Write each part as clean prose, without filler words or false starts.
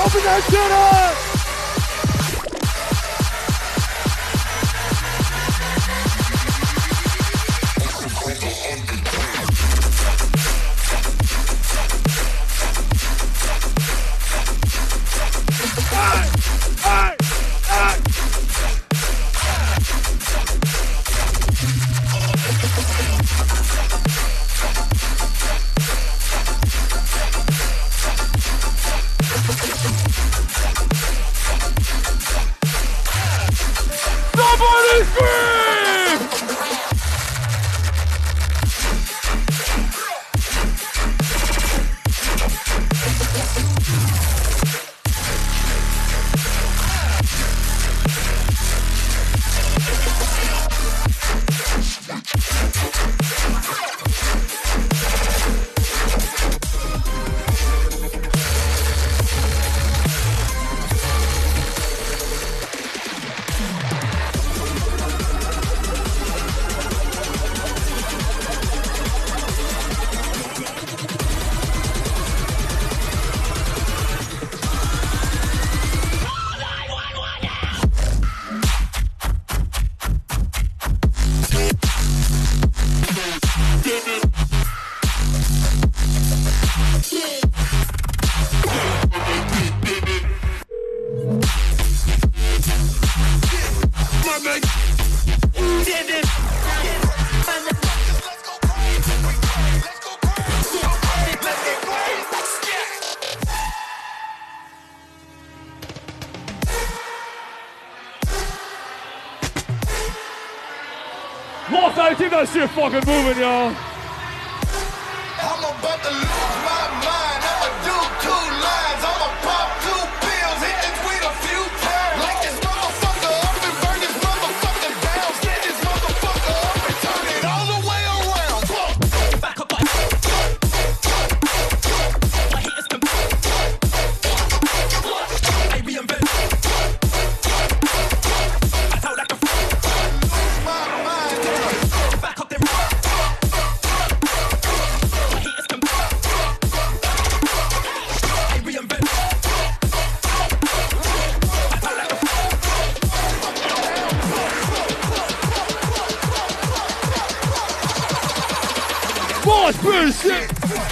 Open that shit up! Somebody scream! Lost, I think that shit fucking moving, y'all. I'm about to lose my mind. I'ma do 2 lines. I'ma pop 2 pills. Hit the tweet a few times. Like this motherfucker up and burn this motherfucker down. Set this motherfucker up and turn it all the way around. Back up, my heat is I reinvent. I talk like a lose my mind. Back up them. Boss, shit!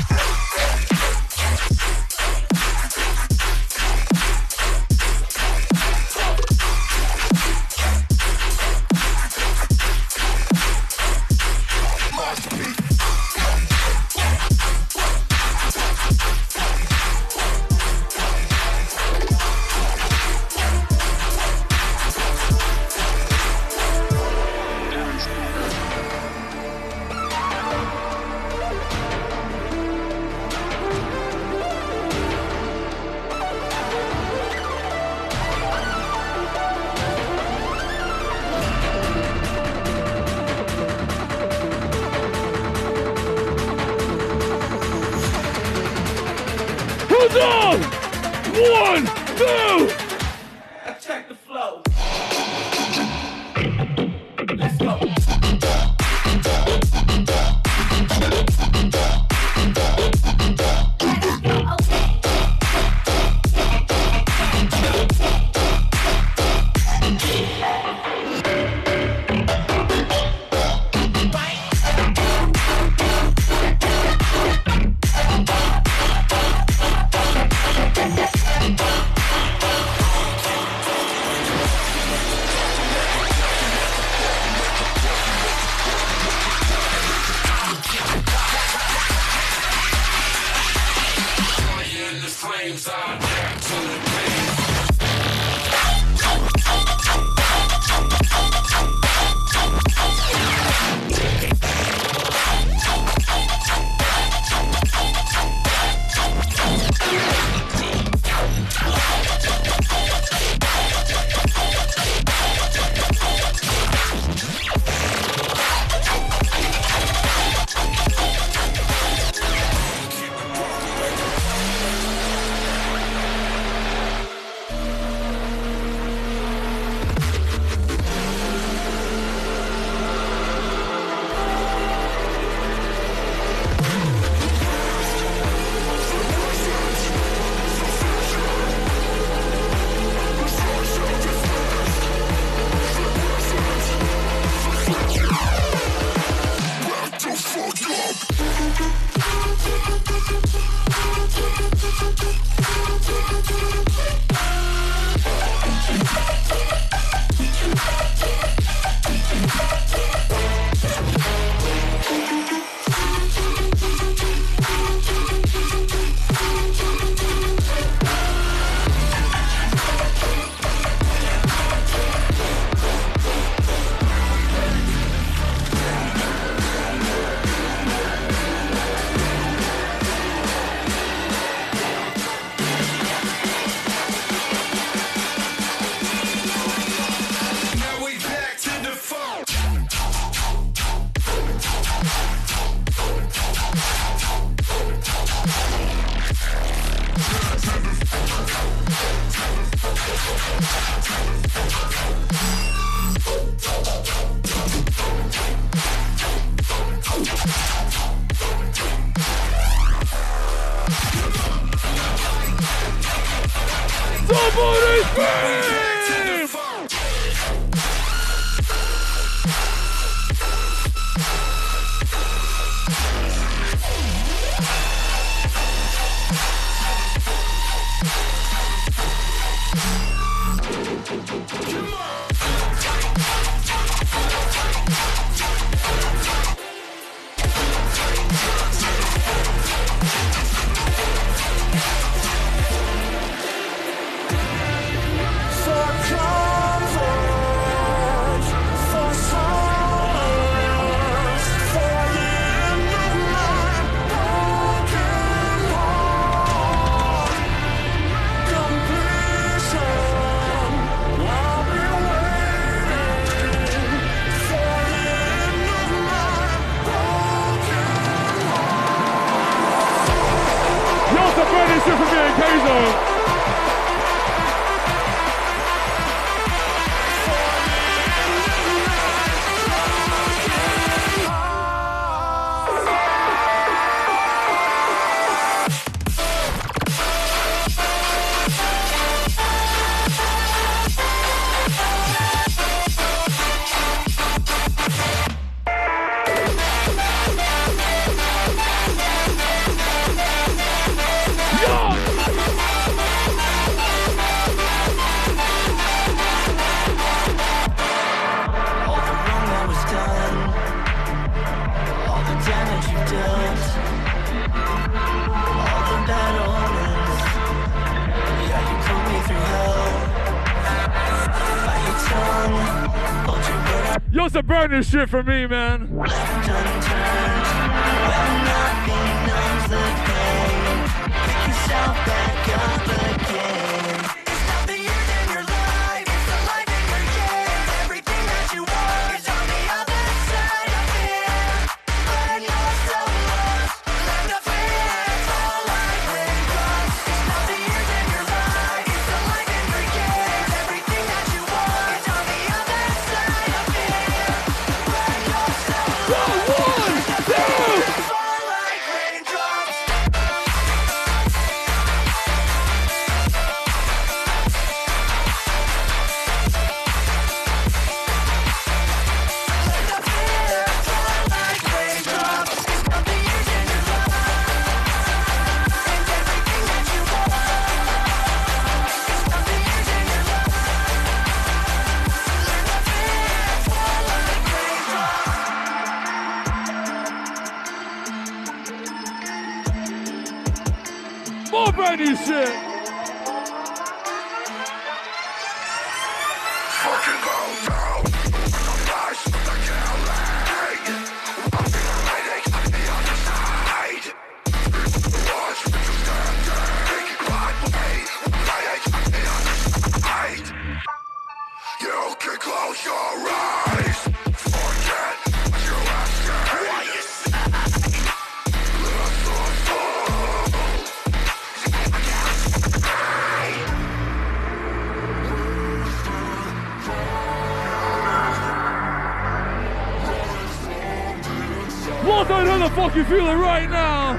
Hold on! 1, 2! Attack the flow. Let's go. Somebody scream! Shit for me and K-Zone. Yo, it's a burning shit for me, man. More brand new shit. Fucking go down. Rise from the killing. I'm feeling headache on the other side. Watch me to stand there. Make it cry for me. Headache on the other side. You can close your eyes. Forget what you have said. Why you say? What how the fuck you feeling right now?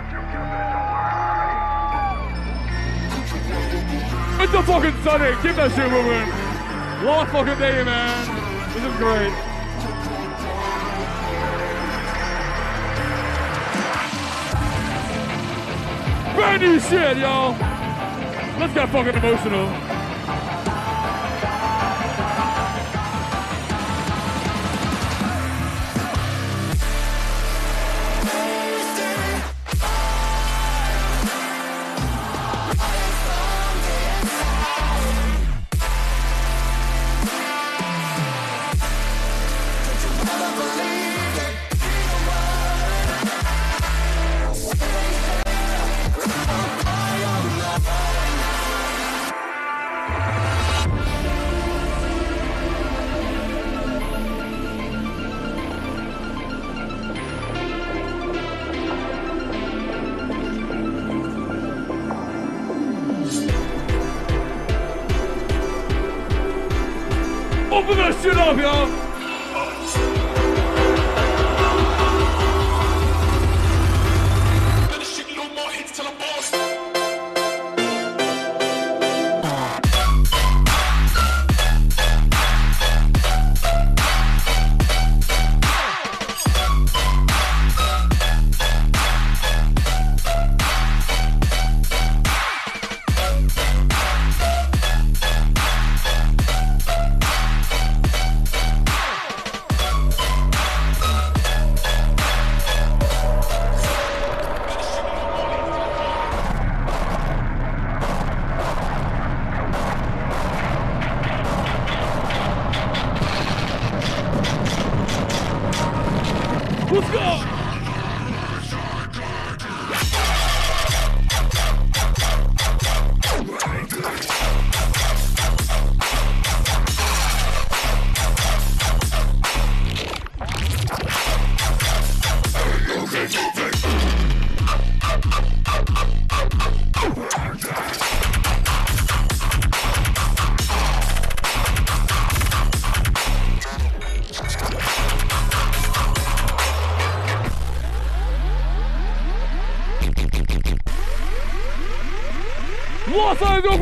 It's the fucking Sunday. Keep that shit moving. Long fucking day, man. This is great. Brand new shit, y'all. Let's get fucking emotional. Open that shit up, y'all!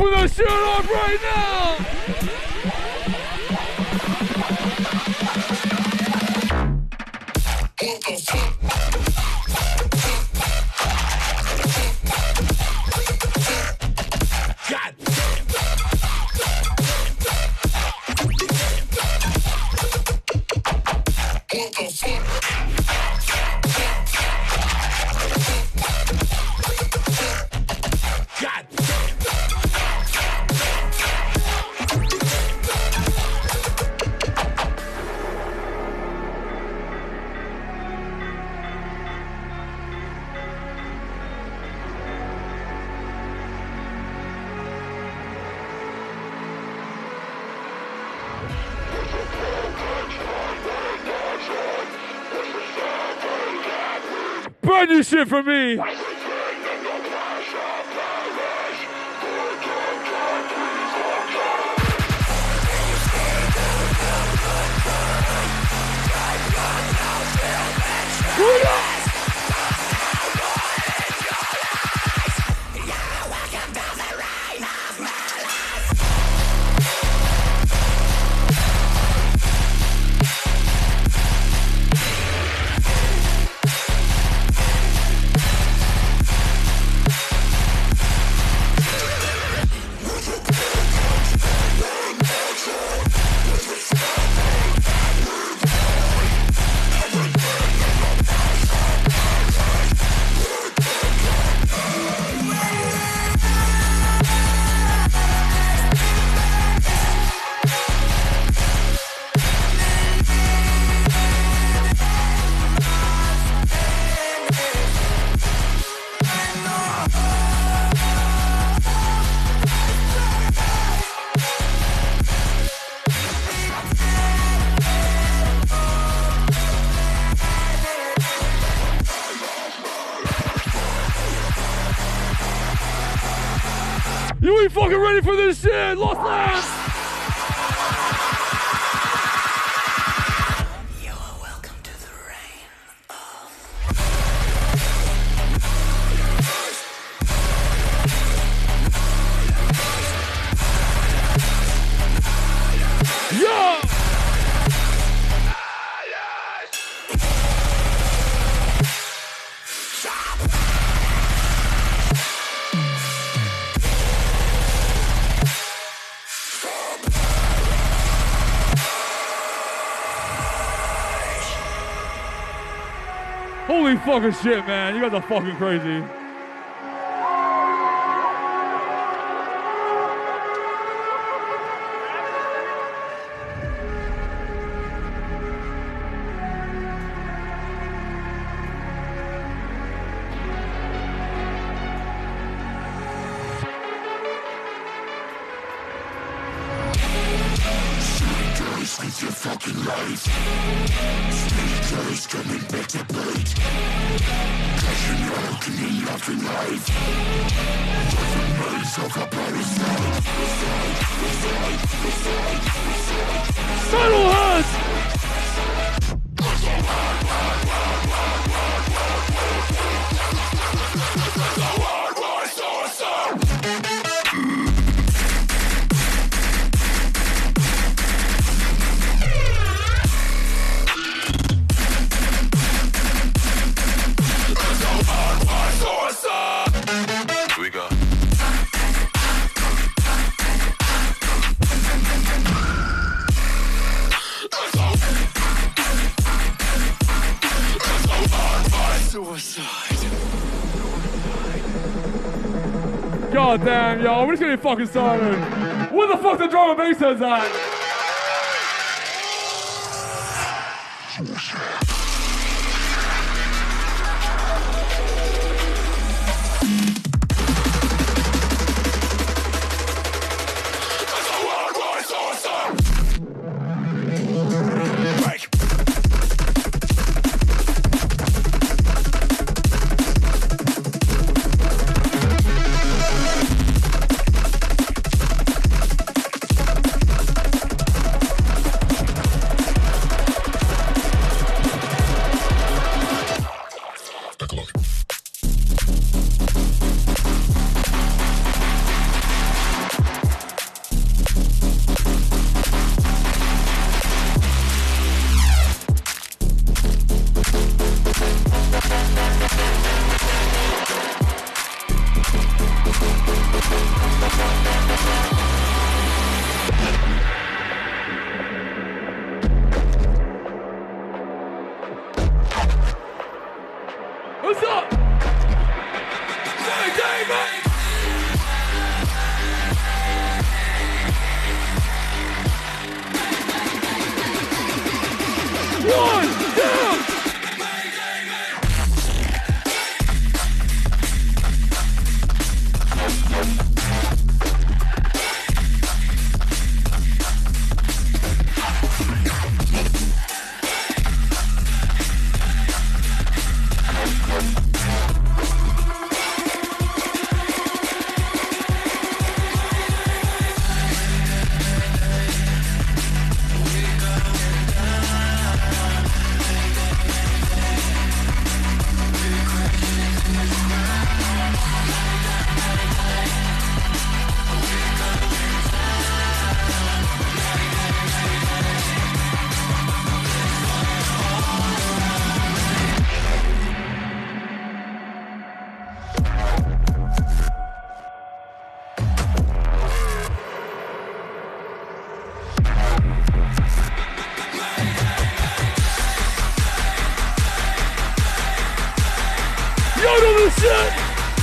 Open that shit up right now! God. Brand new shit from me. You ain't fucking ready for this shit, Lost Lands! You are welcome to the reign of... Yeah! Holy fucking shit, man. You guys are fucking crazy. With your fucking life, speakers coming back to bite. Cause you know, can you laugh in life? Different ways of a parasite. Metalheads! God damn, y'all, we're just getting fucking started. Where the fuck the drum and bass heads at? shit!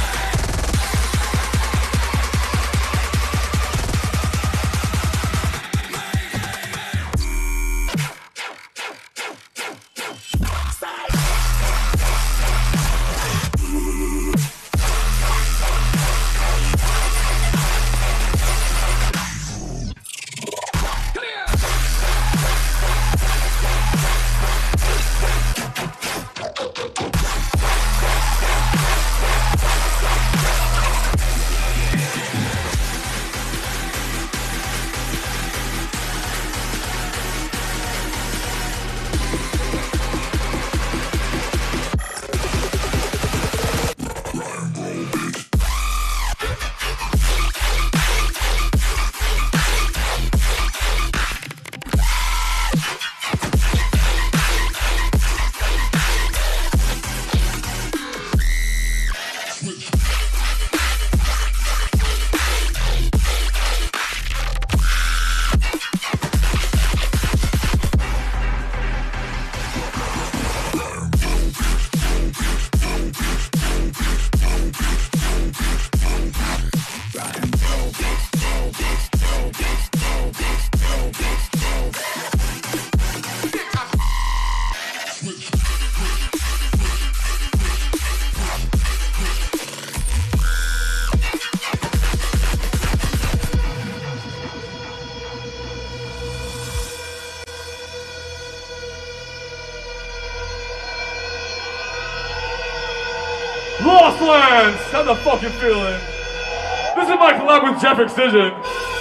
Lost Lands! How the fuck you feeling? This is my collab with Jeff Excision.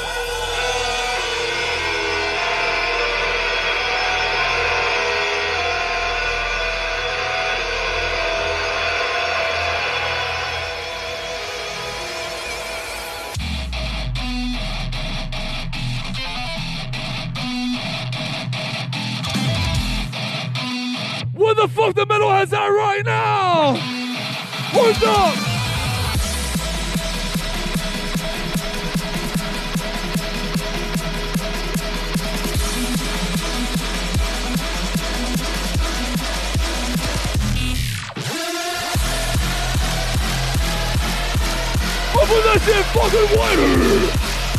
Where the fuck the metalheads at right now? What's up? I'll put that shit fucking wider.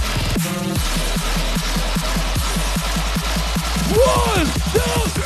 One, two,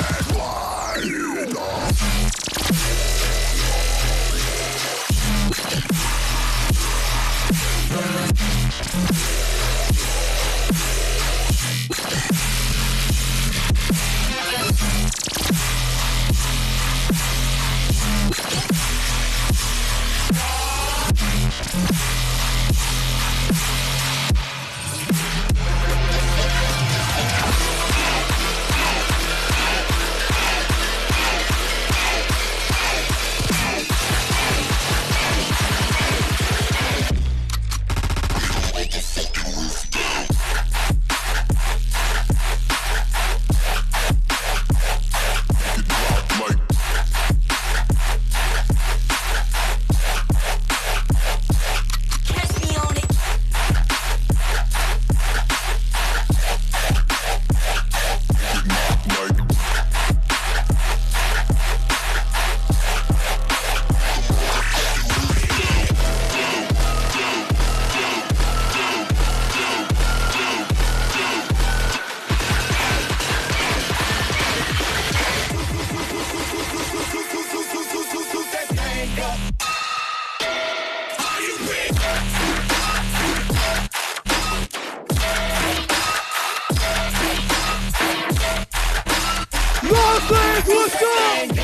What's up?